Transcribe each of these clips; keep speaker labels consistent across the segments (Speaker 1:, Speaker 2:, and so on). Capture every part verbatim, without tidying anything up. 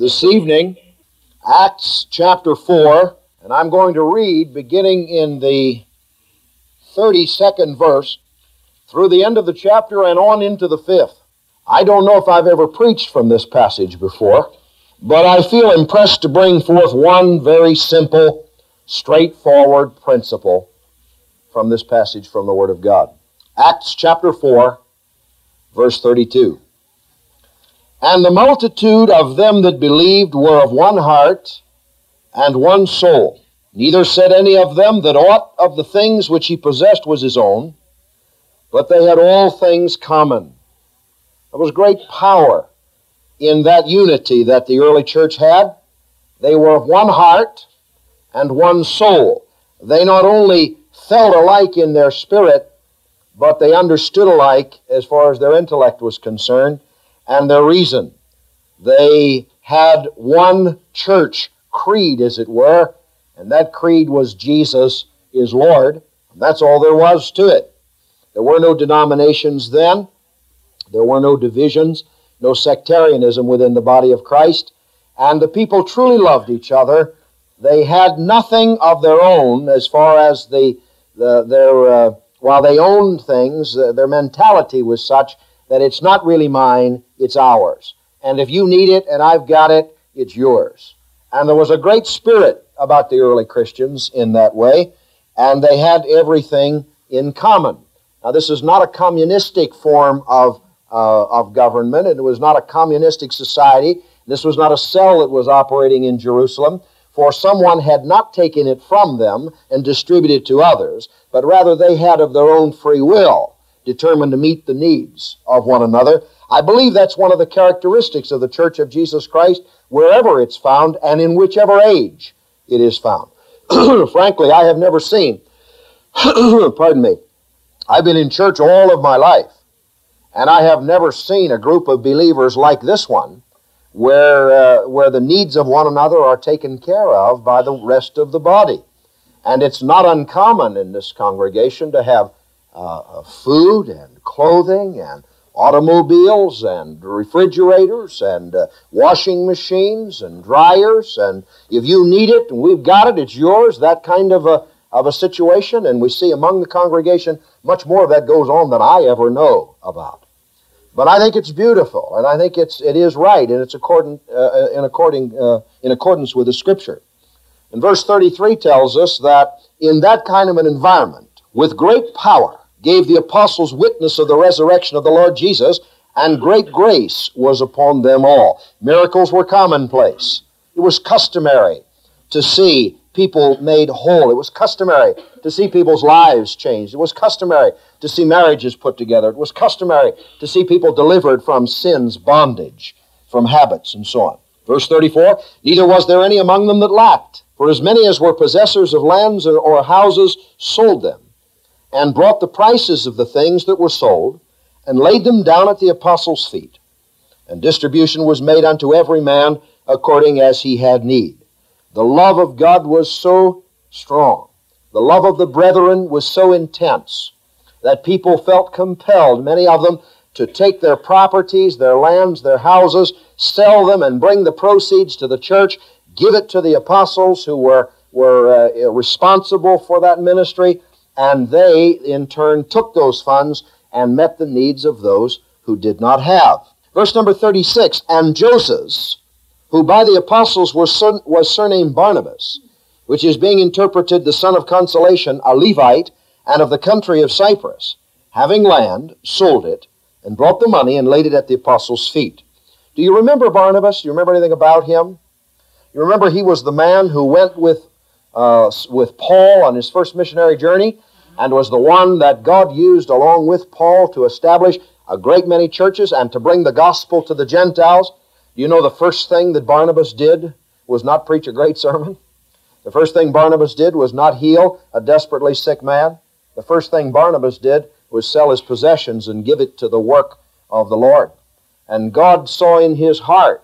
Speaker 1: this evening, Acts chapter four, and I'm going to read beginning in the thirty-second verse through the end of the chapter and on into the fifth. I don't know if I've ever preached from this passage before, but I feel impressed to bring forth one very simple, straightforward principle from this passage from the Word of God. Acts chapter four, verse thirty-two. And the multitude of them that believed were of one heart and one soul. Neither said any of them that aught of the things which he possessed was his own, but they had all things common. There was great power in that unity that the early church had. They were of one heart and one soul. They not only felt alike in their spirit, but they understood alike as far as their intellect was concerned and their reason. They had one church creed, as it were, and that creed was Jesus is Lord. And that's all there was to it. There were no denominations then. There were no divisions, no sectarianism within the body of Christ. And the people truly loved each other. They had nothing of their own as far as the, the their, uh, while they owned things, uh, their mentality was such that it's not really mine, it's ours. And if you need it and I've got it, it's yours. And there was a great spirit about the early Christians in that way, and they had everything in common. Now, this is not a communistic form of, uh, of government, and it was not a communistic society. This was not a cell that was operating in Jerusalem, for someone had not taken it from them and distributed it to others, but rather they had of their own free will determined to meet the needs of one another. I believe that's one of the characteristics of the Church of Jesus Christ, wherever it's found and in whichever age it is found. Frankly, I have never seen, pardon me, I've been in church all of my life, and I have never seen a group of believers like this one, where, uh, where the needs of one another are taken care of by the rest of the body. And it's not uncommon in this congregation to have uh, food and clothing and automobiles and refrigerators and uh, washing machines and dryers, and if you need it and we've got it, it's yours, that kind of a, of a situation. And we see among the congregation much more of that goes on than I ever know about. But I think it's beautiful, and I think it's, it is right, and it's according, uh, in, according, uh, in accordance with the Scripture. And verse thirty-three tells us that in that kind of an environment, with great power, gave the apostles witness of the resurrection of the Lord Jesus, and great grace was upon them all. Miracles were commonplace. It was customary to see people made whole. It was customary to see people's lives changed. It was customary to see marriages put together. It was customary to see people delivered from sin's bondage, from habits, and so on. Verse thirty-four, neither was there any among them that lacked, for as many as were possessors of lands or houses sold them, and brought the prices of the things that were sold, and laid them down at the apostles' feet. And distribution was made unto every man according as he had need. The love of God was so strong, the love of the brethren was so intense, that people felt compelled, many of them, to take their properties, their lands, their houses, sell them, and bring the proceeds to the church, give it to the apostles who were, were uh, responsible for that ministry, and they, in turn, took those funds and met the needs of those who did not have. Verse number thirty-six, and Joseph, who by the apostles was, sur- was surnamed Barnabas, which is being interpreted the son of consolation, a Levite, and of the country of Cyprus, having land, sold it, and brought the money and laid it at the apostles' feet. Do you remember Barnabas? Do you remember anything about him? You remember he was the man who went with Uh, with Paul on his first missionary journey, and was the one that God used along with Paul to establish a great many churches and to bring the gospel to the Gentiles. Do you know the first thing that Barnabas did was not preach a great sermon? The first thing Barnabas did was not heal a desperately sick man. The first thing Barnabas did was sell his possessions and give it to the work of the Lord. And God saw in his heart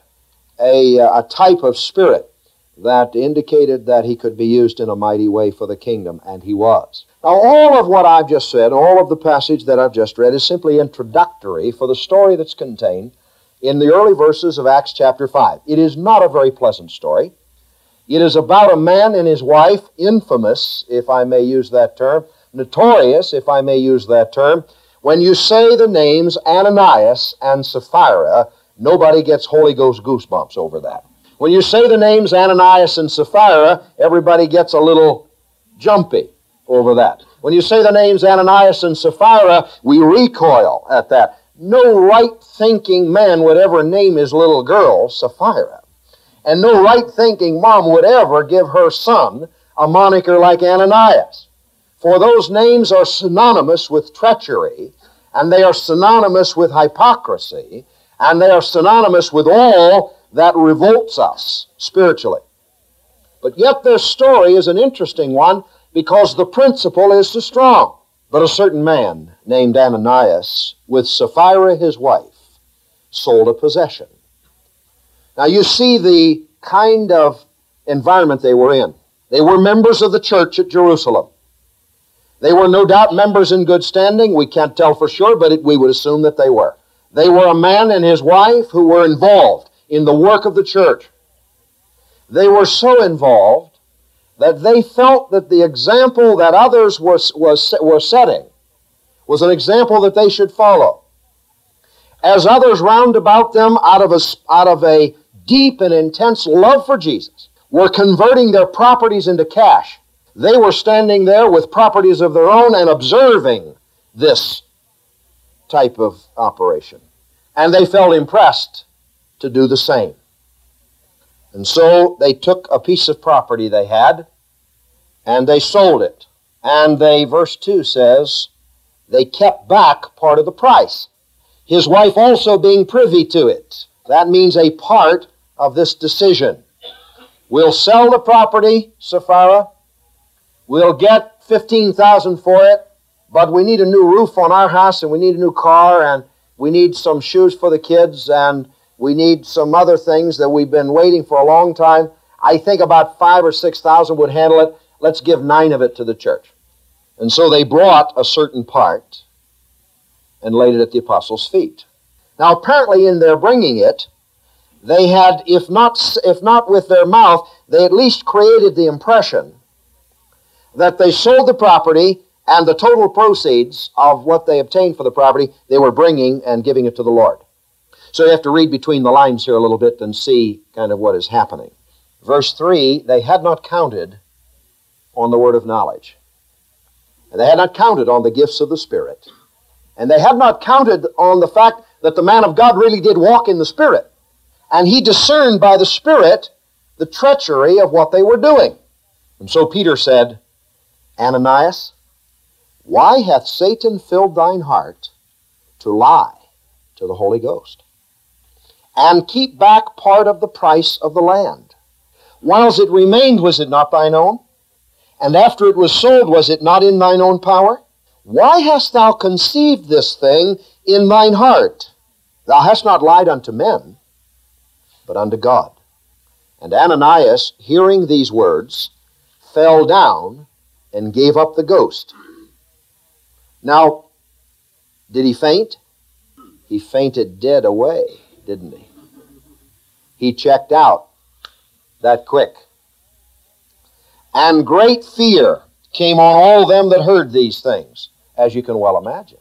Speaker 1: a, a type of spirit that indicated that he could be used in a mighty way for the kingdom, and he was. Now, all of what I've just said, all of the passage that I've just read, is simply introductory for the story that's contained in the early verses of Acts chapter five. It is not a very pleasant story. It is about a man and his wife, infamous, if I may use that term, notorious, if I may use that term. When you say the names Ananias and Sapphira, nobody gets Holy Ghost goosebumps over that. When you say the names Ananias and Sapphira, everybody gets a little jumpy over that. When you say the names Ananias and Sapphira, we recoil at that. No right-thinking man would ever name his little girl Sapphira. And no right-thinking mom would ever give her son a moniker like Ananias. For those names are synonymous with treachery, and they are synonymous with hypocrisy, and they are synonymous with all that revolts us spiritually. But yet their story is an interesting one because the principle is so strong. But a certain man named Ananias, with Sapphira his wife, sold a possession. Now you see the kind of environment they were in. They were members of the church at Jerusalem. They were no doubt members in good standing. We can't tell for sure, but it, we would assume that they were. They were a man and his wife who were involved in the work of the church. They were so involved that they felt that the example that others were, was, were setting was an example that they should follow. As others round about them, out of a, out of a deep and intense love for Jesus, were converting their properties into cash, they were standing there with properties of their own and observing this type of operation. And they felt impressed to do the same. And so they took a piece of property they had and they sold it. And they, verse two says, they kept back part of the price. His wife also being privy to it. That means a part of this decision. We'll sell the property, Sapphira. We'll get fifteen thousand dollars for it, but we need a new roof on our house, and we need a new car, and we need some shoes for the kids, and we need some other things that we've been waiting for a long time. I think about five or six thousand would handle it. Let's give nine of it to the church. And so they brought a certain part and laid it at the apostles' feet. Now, apparently, in their bringing it, they had, if not, if not with their mouth, they at least created the impression that they sold the property and the total proceeds of what they obtained for the property, they were bringing and giving it to the Lord. So you have to read between the lines here a little bit and see kind of what is happening. Verse three, they had not counted on the word of knowledge. And they had not counted on the gifts of the Spirit. And they had not counted on the fact that the man of God really did walk in the Spirit. And he discerned by the Spirit the treachery of what they were doing. And so Peter said, Ananias, why hath Satan filled thine heart to lie to the Holy Ghost, and keep back part of the price of the land? Whiles it remained, was it not thine own? And after it was sold, was it not in thine own power? Why hast thou conceived this thing in thine heart? Thou hast not lied unto men, but unto God. And Ananias, hearing these words, fell down and gave up the ghost. Now, did he faint? He fainted dead away, didn't he? He checked out that quick. And great fear came on all them that heard these things, as you can well imagine.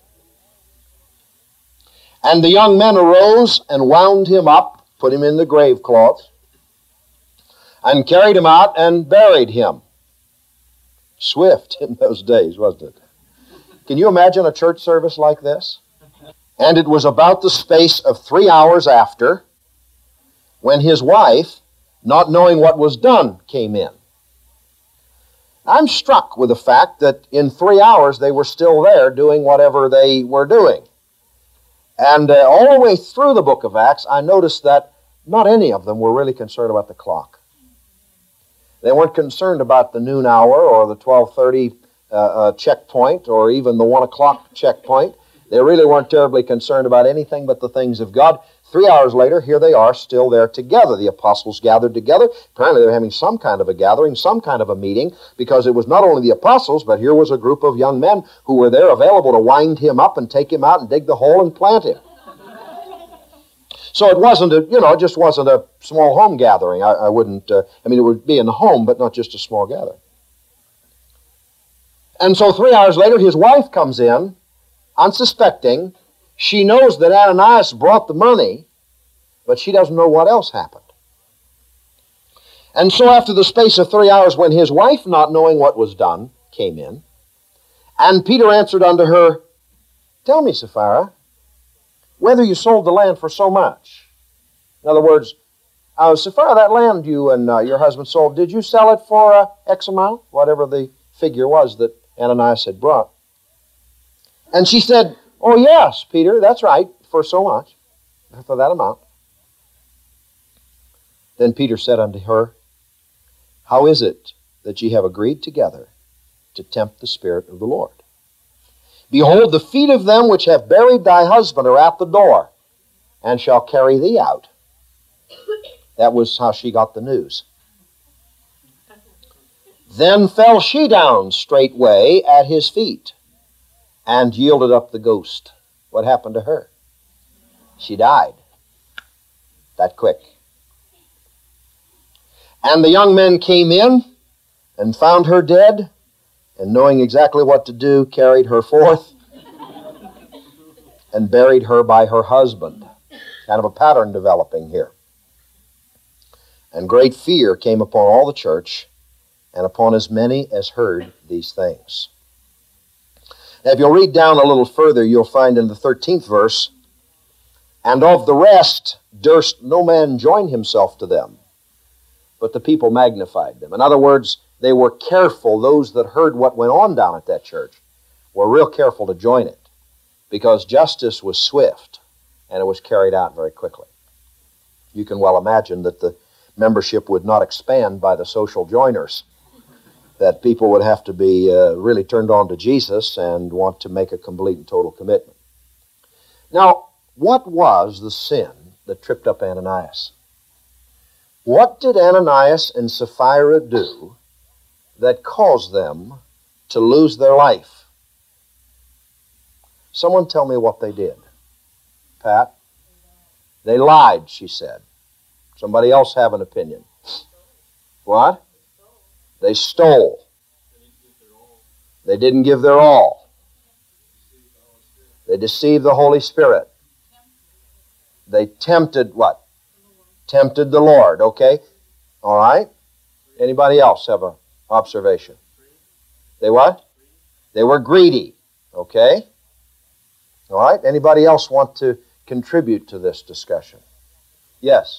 Speaker 1: And the young men arose and wound him up, put him in the grave cloth, and carried him out and buried him. Swift in those days, wasn't it? Can you imagine a church service like this? And it was about the space of three hours after when his wife, not knowing what was done, came in. I'm struck with the fact that in three hours they were still there doing whatever they were doing. And uh, all the way through the book of Acts, I noticed that not any of them were really concerned about the clock. They weren't concerned about the noon hour or the twelve thirty uh, uh, checkpoint or even the one o'clock checkpoint. They really weren't terribly concerned about anything but the things of God. Three hours later, here they are still there together. The apostles gathered together. Apparently they were having some kind of a gathering, some kind of a meeting, because it was not only the apostles, but here was a group of young men who were there available to wind him up and take him out and dig the hole and plant him. So it wasn't a, you know, it just wasn't a small home gathering. I, I wouldn't, uh, I mean, it would be in the home, but not just a small gathering. And so three hours later, his wife comes in, unsuspecting. She knows that Ananias brought the money, but she doesn't know what else happened. And so after the space of three hours, when his wife, not knowing what was done, came in, and Peter answered unto her, Tell me, Sapphira, whether you sold the land for so much. In other words, uh, Sapphira, that land you and uh, your husband sold, did you sell it for uh, X amount? Whatever the figure was that Ananias had brought. And she said, Oh, yes, Peter, that's right, for so much, for that amount. Then Peter said unto her, How is it that ye have agreed together to tempt the Spirit of the Lord? Behold, the feet of them which have buried thy husband are at the door, and shall carry thee out. That was how she got the news. Then fell she down straightway at his feet, and yielded up the ghost. What happened to her? She died. That quick. And the young men came in and found her dead, and knowing exactly what to do, carried her forth and buried her by her husband. Kind of a pattern developing here. And great fear came upon all the church and upon as many as heard these things. Now, if you'll read down a little further, you'll find in the thirteenth verse, And of the rest durst no man join himself to them, but the people magnified them. In other words, they were careful. Those that heard what went on down at that church were real careful to join it, because justice was swift and it was carried out very quickly. You can well imagine that the membership would not expand by the social joiners, that people would have to be uh, really turned on to Jesus and want to make a complete and total commitment. Now, what was the sin that tripped up Ananias? What did Ananias and Sapphira do that caused them to lose their life? Someone tell me what they did. Pat? They lied, she said. Somebody else have an opinion. What? They stole. They didn't give their all. They deceived the Holy Spirit. They tempted what? Tempted the Lord, okay? All right? Anybody else have an observation? They what? They were greedy, okay? All right? Anybody else want to contribute to this discussion? Yes?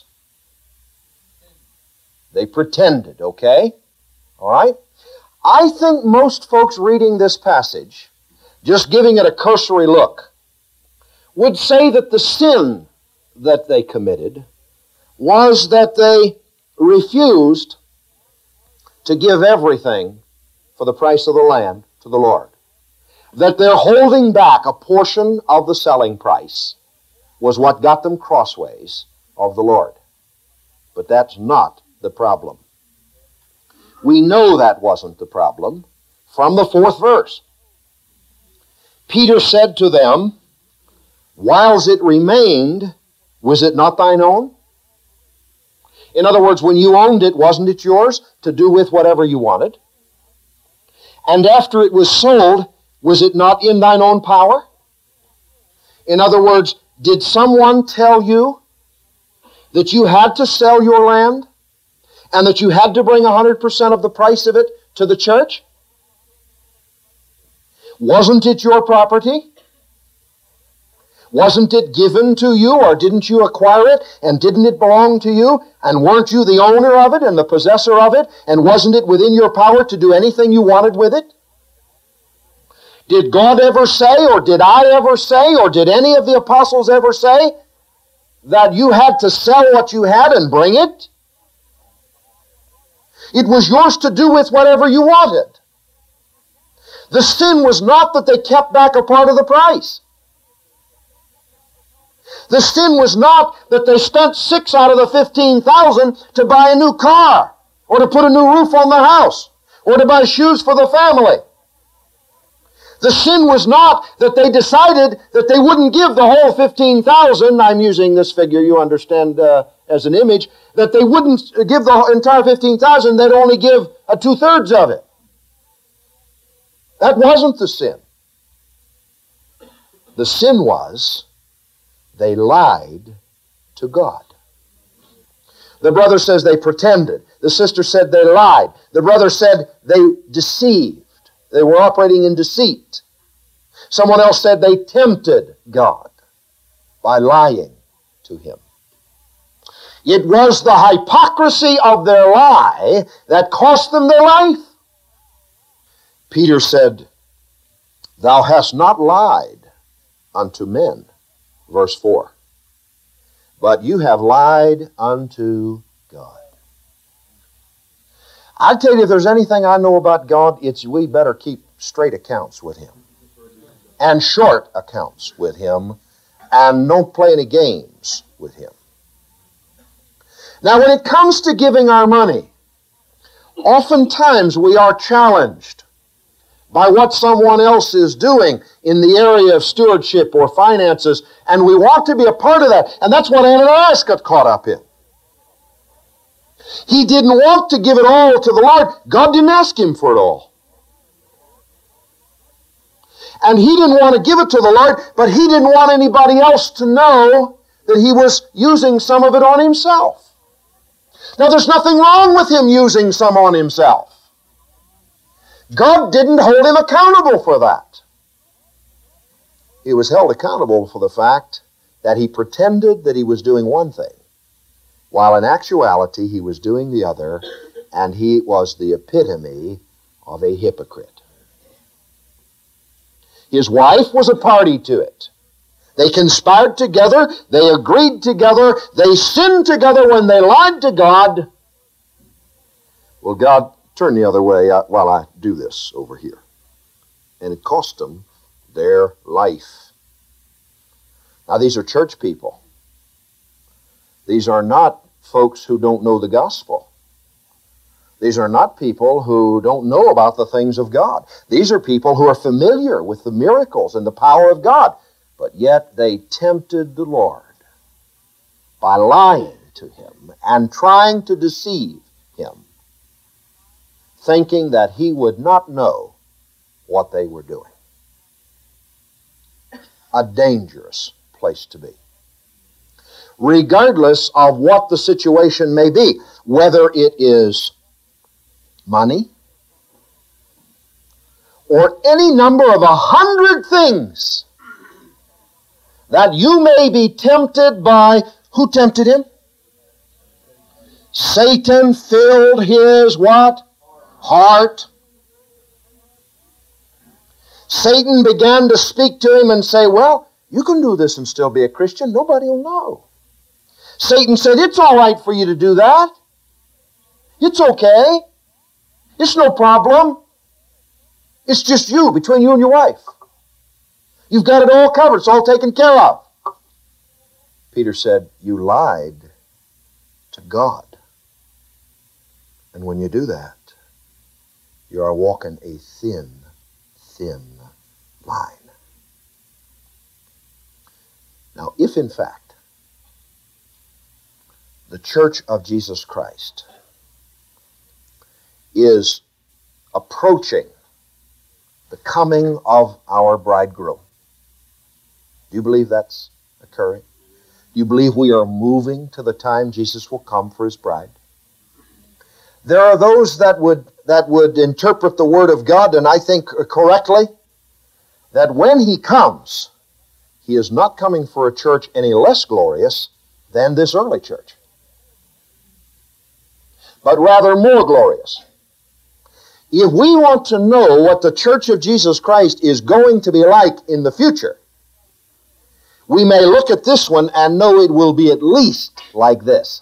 Speaker 1: They pretended, okay? All right? I think most folks reading this passage, just giving it a cursory look, would say that the sin that they committed was that they refused to give everything for the price of the land to the Lord. That their holding back a portion of the selling price was what got them crossways of the Lord. But that's not the problem. We know that wasn't the problem from the fourth verse. Peter said to them, Whiles it remained, was it not thine own? In other words, when you owned it, wasn't it yours to do with whatever you wanted? And after it was sold, was it not in thine own power? In other words, did someone tell you that you had to sell your land and that you had to bring one hundred percent of the price of it to the church? Wasn't it your property? Wasn't it given to you, or didn't you acquire it, and didn't it belong to you, and weren't you the owner of it and the possessor of it, and wasn't it within your power to do anything you wanted with it? Did God ever say, or did I ever say, or did any of the apostles ever say that you had to sell what you had and bring it? It was yours to do with whatever you wanted. The sin was not that they kept back a part of the price. The sin was not that they spent six out of the fifteen thousand to buy a new car, or to put a new roof on the house, or to buy shoes for the family. The sin was not that they decided that they wouldn't give the whole fifteen thousand. I'm using this figure, you understand, uh, as an image, that they wouldn't give the entire fifteen thousand, they'd only give a two-thirds of it. That wasn't the sin. The sin was they lied to God. The brother says they pretended. The sister said they lied. The brother said they deceived. They were operating in deceit. Someone else said they tempted God by lying to Him. It was the hypocrisy of their lie that cost them their life. Peter said, "Thou hast not lied unto men," verse four, "but you have lied unto God." I tell you, if there's anything I know about God, it's we better keep straight accounts with Him and short accounts with Him and don't play any games with Him. Now, when it comes to giving our money, oftentimes we are challenged by what someone else is doing in the area of stewardship or finances, and we want to be a part of that. And that's what Ananias got caught up in. He didn't want to give it all to the Lord. God didn't ask him for it all. And he didn't want to give it to the Lord, but he didn't want anybody else to know that he was using some of it on himself. Now, there's nothing wrong with him using some on himself. God didn't hold him accountable for that. He was held accountable for the fact that he pretended that he was doing one thing, while in actuality he was doing the other, and he was the epitome of a hypocrite. His wife was a party to it. They conspired together, they agreed together, they sinned together when they lied to God. Well, God, turn the other way while I do this over here. And it cost them their life. Now, these are church people. These are not folks who don't know the gospel. These are not people who don't know about the things of God. These are people who are familiar with the miracles and the power of God. But yet they tempted the Lord by lying to him and trying to deceive him, thinking that he would not know what they were doing. A dangerous place to be. Regardless of what the situation may be, whether it is money or any number of a hundred things that you may be tempted by. Who tempted him? Satan filled his what? Heart. Satan began to speak to him and say, well, you can do this and still be a Christian. Nobody will know. Satan said, it's all right for you to do that. It's okay. It's no problem. It's just you, between you and your wife. You've got it all covered. It's all taken care of. Peter said, you lied to God. And when you do that, you are walking a thin, thin line. Now, if in fact the Church of Jesus Christ is approaching the coming of our bridegroom, do you believe that's occurring? Do you believe we are moving to the time Jesus will come for his bride? There are those that would that would interpret the Word of God, and I think correctly, that when he comes, he is not coming for a church any less glorious than this early church, but rather more glorious. If we want to know what the Church of Jesus Christ is going to be like in the future, we may look at this one and know it will be at least like this.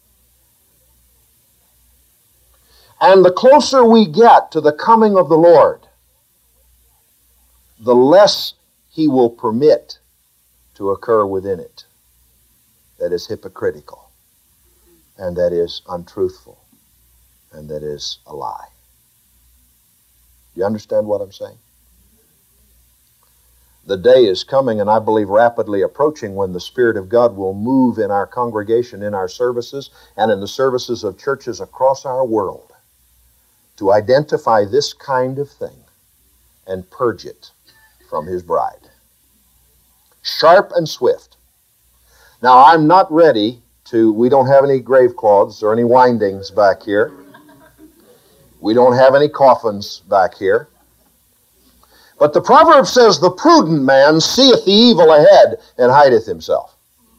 Speaker 1: And the closer we get to the coming of the Lord, the less he will permit to occur within it that is hypocritical, and that is untruthful, and that is a lie. Do you understand what I'm saying? The day is coming, and I believe rapidly approaching, when the Spirit of God will move in our congregation, in our services, and in the services of churches across our world to identify this kind of thing and purge it from His bride. Sharp and swift. Now, I'm not ready to, we don't have any grave cloths or any windings back here. We don't have any coffins back here. But the proverb says, the prudent man seeth the evil ahead and hideth himself.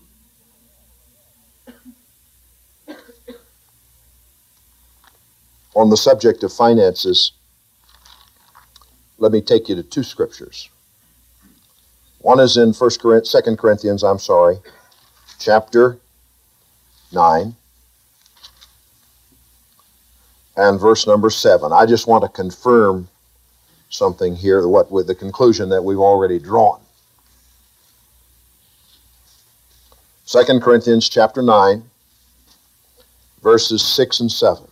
Speaker 1: On the subject of finances, let me take you to two scriptures. One is in First Corinthians, Second Corinthians, I'm sorry, chapter nine, and verse number seven. I just want to confirm something here, what with the conclusion that we've already drawn. Second Corinthians chapter nine, verses six and seven.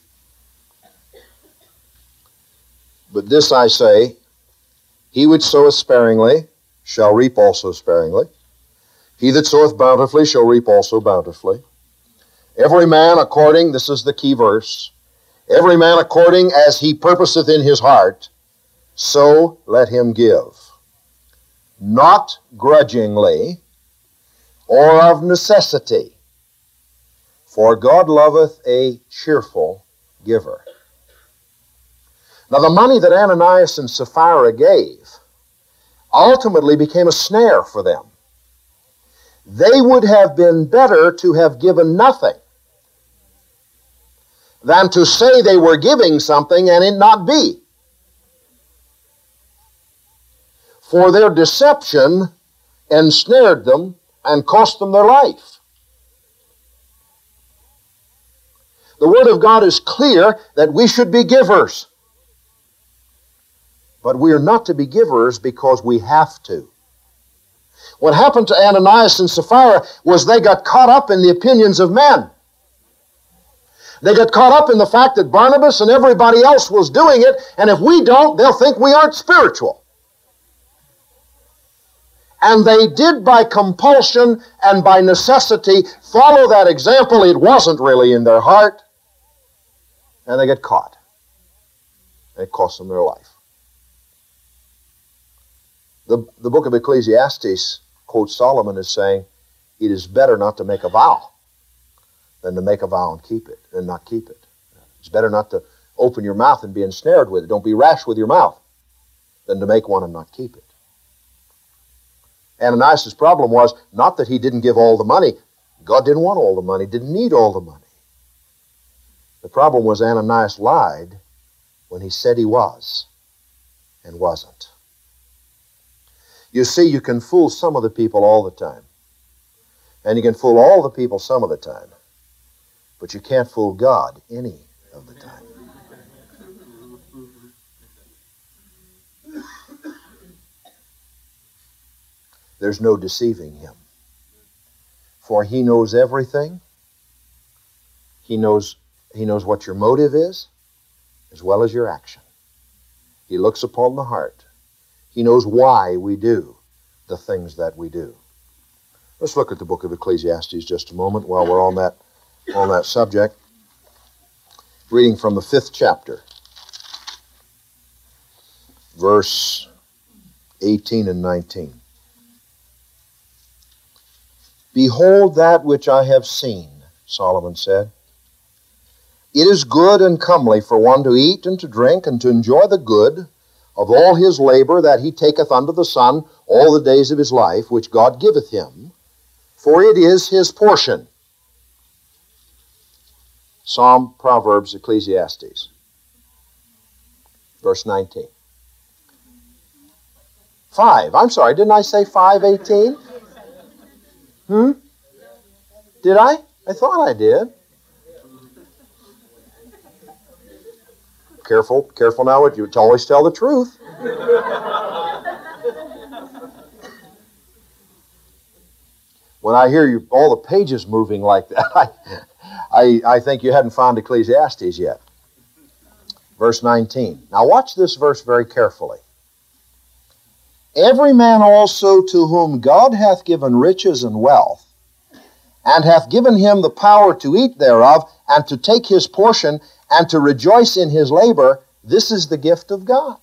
Speaker 1: But this I say, he which soweth sparingly shall reap also sparingly. He that soweth bountifully shall reap also bountifully. Every man according, this is the key verse, every man according as he purposeth in his heart, so let him give, not grudgingly or of necessity, for God loveth a cheerful giver. Now, the money that Ananias and Sapphira gave ultimately became a snare for them. They would have been better to have given nothing than to say they were giving something and it not be. For their deception ensnared them and cost them their life. The Word of God is clear that we should be givers. But we are not to be givers because we have to. What happened to Ananias and Sapphira was they got caught up in the opinions of men. They got caught up in the fact that Barnabas and everybody else was doing it, and if we don't, they'll think we aren't spiritual. And they did by compulsion and by necessity follow that example. It wasn't really in their heart. And they get caught. And it cost them their life. The, the book of Ecclesiastes quotes Solomon as saying, it is better not to make a vow than to make a vow and keep it, and not keep it. It's better not to open your mouth and be ensnared with it. Don't be rash with your mouth than to make one and not keep it. Ananias' problem was not that he didn't give all the money. God didn't want all the money, didn't need all the money. The problem was Ananias lied when he said he was and wasn't. You see, you can fool some of the people all the time. And you can fool all the people some of the time. But you can't fool God any of the time. There's no deceiving Him. For He knows everything. He knows, He knows what your motive is, as well as your action. He looks upon the heart. He knows why we do the things that we do. Let's look at the book of Ecclesiastes just a moment while we're on that, on that subject. Reading from the fifth chapter, verse eighteen and nineteen. Behold that which I have seen, Solomon said. It is good and comely for one to eat and to drink and to enjoy the good of all his labor that he taketh under the sun all the days of his life, which God giveth him, for it is his portion. Psalm, Proverbs, Ecclesiastes. Verse nineteen. Five. I'm sorry, didn't I say five eighteen? Hmm? Did I? I thought I did. Careful, careful now. You always tell the truth. When I hear you, all the pages moving like that, I, I, I think you hadn't found Ecclesiastes yet. Verse nineteen. Now watch this verse very carefully. Every man also to whom God hath given riches and wealth, and hath given him the power to eat thereof, and to take his portion, and to rejoice in his labor, this is the gift of God.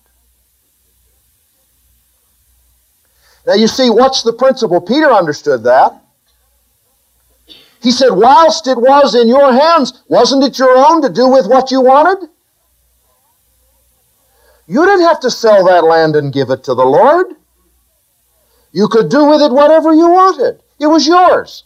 Speaker 1: Now you see, what's the principle? Peter understood that. He said, whilst it was in your hands, wasn't it your own to do with what you wanted? You didn't have to sell that land and give it to the Lord. You could do with it whatever you wanted. It was yours.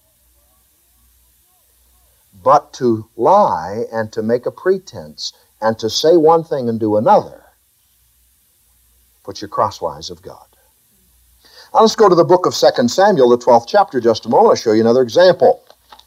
Speaker 1: But to lie and to make a pretense and to say one thing and do another puts you crosswise of God. Now let's go to the book of Second Samuel, the twelfth chapter, just a moment. I'll show you another example.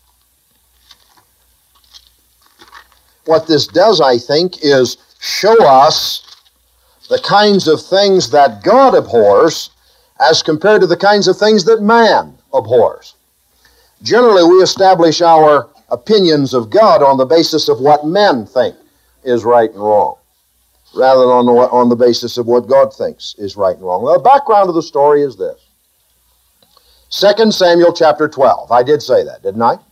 Speaker 1: What this does, I think, is show us the kinds of things that God abhors as compared to the kinds of things that man abhors. Generally, we establish our opinions of God on the basis of what men think is right and wrong, rather than on the, on the basis of what God thinks is right and wrong. Well, the background of the story is this. Second Samuel chapter twelve. I did say that, didn't I?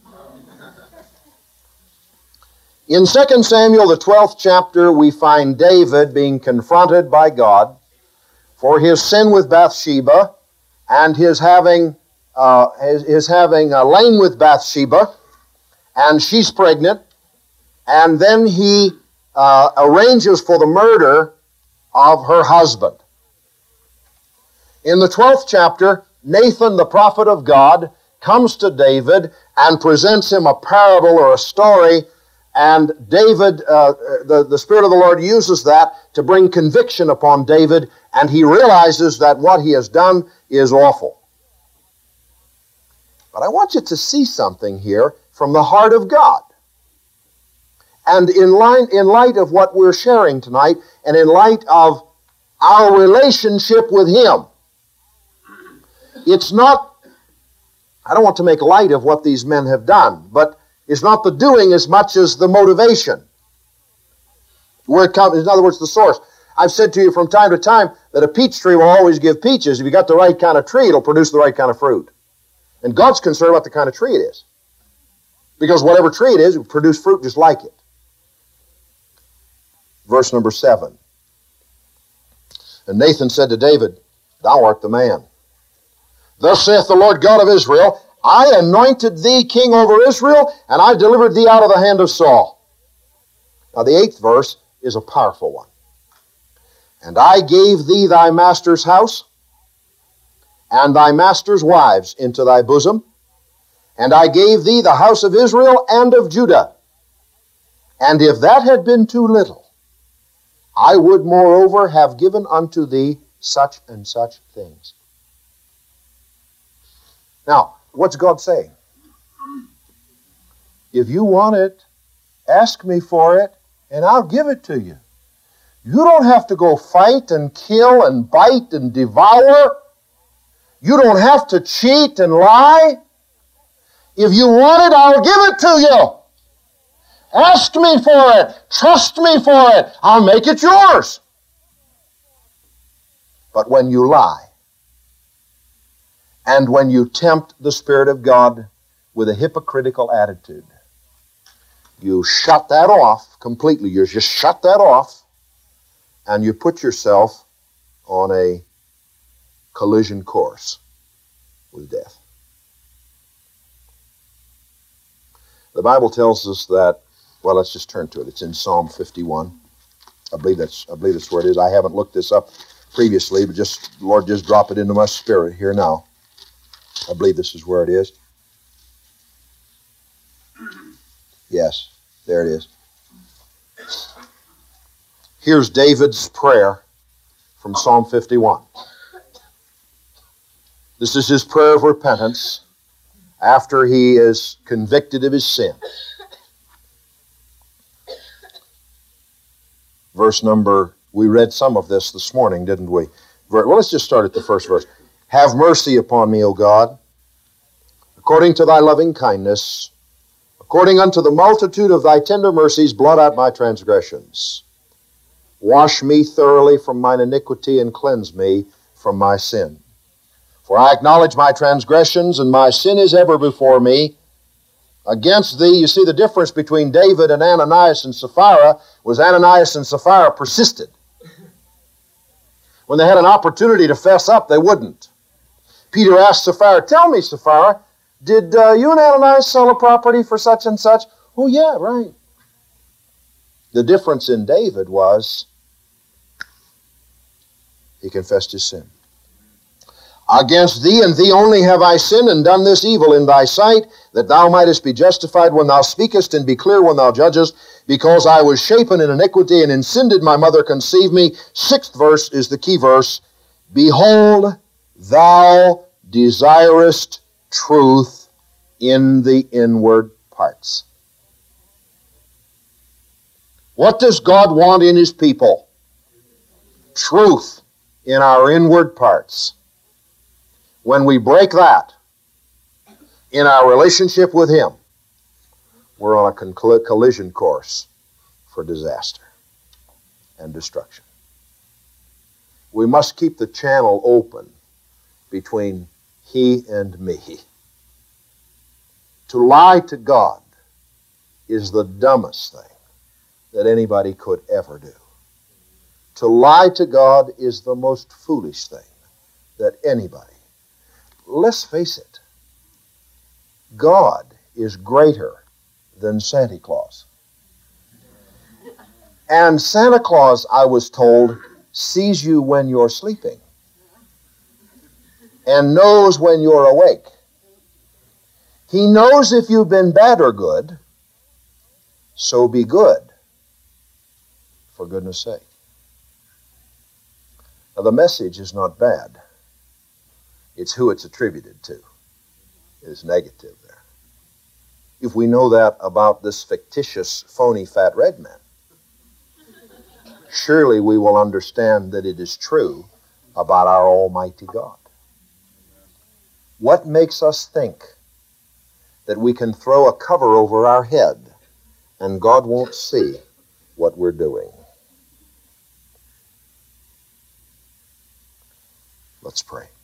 Speaker 1: In Second Samuel, the twelfth chapter, we find David being confronted by God for his sin with Bathsheba and his having, uh, his, his having uh, lain with Bathsheba, and she's pregnant, and then he uh, arranges for the murder of her husband. In the twelfth chapter, Nathan, the prophet of God, comes to David and presents him a parable or a story, and David, uh, the, the Spirit of the Lord uses that to bring conviction upon David, and he realizes that what he has done is awful. But I want you to see something here from the heart of God. And in, line, in light of what we're sharing tonight, and in light of our relationship with Him, it's not, I don't want to make light of what these men have done, but it's not the doing as much as the motivation. Where it comes, in other words, the source. I've said to you from time to time that a peach tree will always give peaches. If you got the right kind of tree, it'll produce the right kind of fruit. And God's concerned about the kind of tree it is. Because whatever tree it is, it will produce fruit just like it. Verse number seven. And Nathan said to David, Thou art the man. Thus saith the Lord God of Israel, I anointed thee king over Israel, and I delivered thee out of the hand of Saul. Now the eighth verse is a powerful one. And I gave thee thy master's house, and thy master's wives into thy bosom, and I gave thee the house of Israel and of Judah. And if that had been too little, I would moreover have given unto thee such and such things. Now, what's God saying? If you want it, ask me for it, and I'll give it to you. You don't have to go fight and kill and bite and devour. You don't have to cheat and lie. If you want it, I'll give it to you. Ask me for it. Trust me for it. I'll make it yours. But when you lie, and when you tempt the Spirit of God with a hypocritical attitude, you shut that off completely. You just shut that off, and you put yourself on a collision course with death. The Bible tells us that, well, let's just turn to it. It's in Psalm fifty-one. I believe that's, I believe that's where it is. I haven't looked this up previously, but just, Lord, just drop it into my spirit here now. I believe this is where it is. Yes, there it is. Here's David's prayer from Psalm fifty-one. This is his prayer of repentance after he is convicted of his sin. Verse number, we read some of this this morning, didn't we? Well, let's just start at the first verse. Have mercy upon me, O God, according to thy loving kindness, according unto the multitude of thy tender mercies, blot out my transgressions. Wash me thoroughly from mine iniquity and cleanse me from my sin. For I acknowledge my transgressions, and my sin is ever before me. Against thee, you see the difference between David and Ananias and Sapphira was Ananias and Sapphira persisted. When they had an opportunity to fess up, they wouldn't. Peter asked Sapphira, tell me, Sapphira, did uh, you and Ananias sell a property for such and such? Oh, yeah, right. The difference in David was he confessed his sin. Against thee and thee only have I sinned and done this evil in thy sight, that thou mightest be justified when thou speakest and be clear when thou judgest, because I was shapen in iniquity and in sin did my mother conceive me. Sixth verse is the key verse. Behold, thou desirest truth in the inward parts. What does God want in his people? Truth in our inward parts. When we break that in our relationship with him, we're on a con- collision course for disaster and destruction. We must keep the channel open between he and me. To lie to God is the dumbest thing that anybody could ever do. To lie to God is the most foolish thing that anybody. Let's face it, God is greater than Santa Claus. And Santa Claus, I was told, sees you when you're sleeping and knows when you're awake. He knows if you've been bad or good, so be good, for goodness sake. Now, the message is not bad. It's who it's attributed to. It's negative there. If we know that about this fictitious, phony, fat red man, surely we will understand that it is true about our Almighty God. What makes us think that we can throw a cover over our head and God won't see what we're doing? Let's pray.